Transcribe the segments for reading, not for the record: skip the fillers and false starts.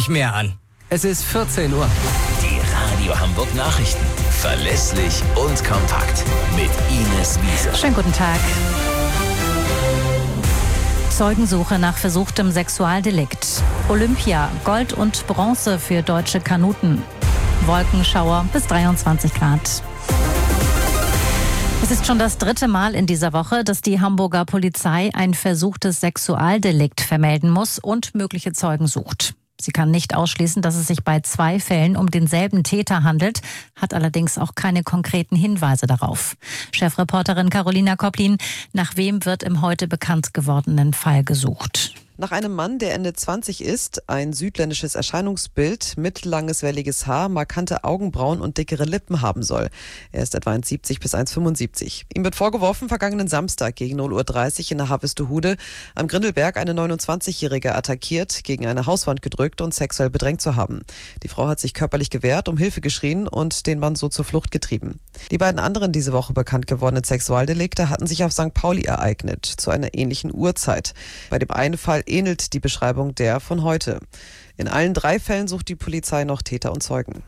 nicht mehr an. Es ist 14 Uhr. Die Radio Hamburg Nachrichten. Verlässlich und kompakt. Mit Ines Wiese. Schönen guten Tag. Zeugensuche nach versuchtem Sexualdelikt. Olympia, Gold und Bronze für deutsche Kanuten. Wolkenschauer bis 23 Grad. Es ist schon das 3. Mal in dieser Woche, dass die Hamburger Polizei ein versuchtes Sexualdelikt vermelden muss und mögliche Zeugen sucht. Sie kann nicht ausschließen, dass es sich bei 2 Fällen um denselben Täter handelt, hat allerdings auch keine konkreten Hinweise darauf. Chefreporterin Carolina Koplin, nach wem wird im heute bekannt gewordenen Fall gesucht? Nach einem Mann, der Ende 20 ist, ein südländisches Erscheinungsbild, mittellanges, welliges Haar, markante Augenbrauen und dickere Lippen haben soll. Er ist etwa 1,70 bis 1,75. Ihm wird vorgeworfen, vergangenen Samstag gegen 0:30 Uhr in der Harvestehude am Grindelberg eine 29-Jährige attackiert, gegen eine Hauswand gedrückt und sexuell bedrängt zu haben. Die Frau hat sich körperlich gewehrt, um Hilfe geschrien und den Mann so zur Flucht getrieben. Die beiden anderen diese Woche bekannt gewordenen Sexualdelikte hatten sich auf St. Pauli ereignet, zu einer ähnlichen Uhrzeit. Bei dem einen Fall ähnelt die Beschreibung der von heute. In allen 3 Fällen sucht die Polizei noch Täter und Zeugen.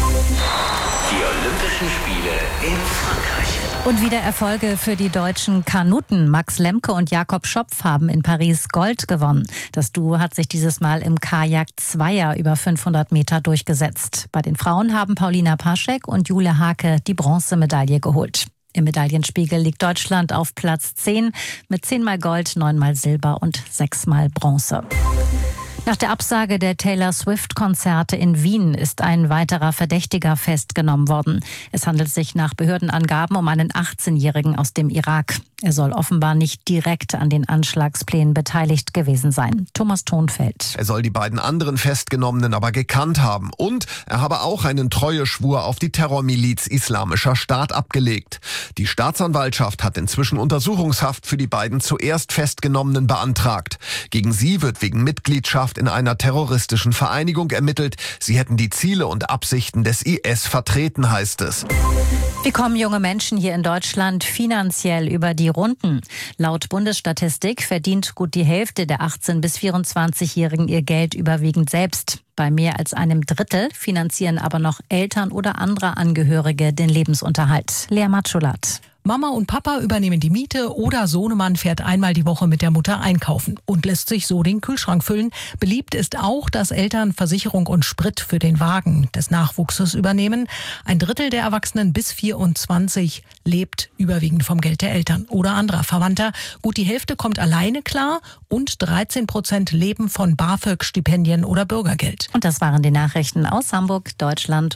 Die Olympischen Spiele in Frankreich. Und wieder Erfolge für die deutschen Kanuten. Max Lemke und Jakob Schopf haben in Paris Gold gewonnen. Das Duo hat sich dieses Mal im Kajak-Zweier über 500 Meter durchgesetzt. Bei den Frauen haben Paulina Paschek und Jule Hake die Bronzemedaille geholt. Im Medaillenspiegel liegt Deutschland auf Platz 10 mit 10-mal Gold, 9-mal Silber und 6-mal Bronze. Nach der Absage der Taylor Swift-Konzerte in Wien ist ein weiterer Verdächtiger festgenommen worden. Es handelt sich nach Behördenangaben um einen 18-Jährigen aus dem Irak. Er soll offenbar nicht direkt an den Anschlagsplänen beteiligt gewesen sein. Thomas Thonfeld. Er soll die beiden anderen Festgenommenen aber gekannt haben. Und er habe auch einen Treueschwur auf die Terrormiliz Islamischer Staat abgelegt. Die Staatsanwaltschaft hat inzwischen Untersuchungshaft für die beiden zuerst Festgenommenen beantragt. Gegen sie wird wegen Mitgliedschaft in einer terroristischen Vereinigung ermittelt. Sie hätten die Ziele und Absichten des IS vertreten, heißt es. Wie kommen junge Menschen hier in Deutschland finanziell über die Runden? Laut Bundesstatistik verdient gut die Hälfte der 18- bis 24-Jährigen ihr Geld überwiegend selbst. Bei mehr als einem Drittel finanzieren aber noch Eltern oder andere Angehörige den Lebensunterhalt. Lea Matschulat. Mama und Papa übernehmen die Miete oder Sohnemann fährt einmal die Woche mit der Mutter einkaufen und lässt sich so den Kühlschrank füllen. Beliebt ist auch, dass Eltern Versicherung und Sprit für den Wagen des Nachwuchses übernehmen. Ein Drittel der Erwachsenen bis 24 lebt überwiegend vom Geld der Eltern oder anderer Verwandter. Gut die Hälfte kommt alleine klar und 13% leben von BAföG-Stipendien oder Bürgergeld. Und das waren die Nachrichten aus Hamburg, Deutschland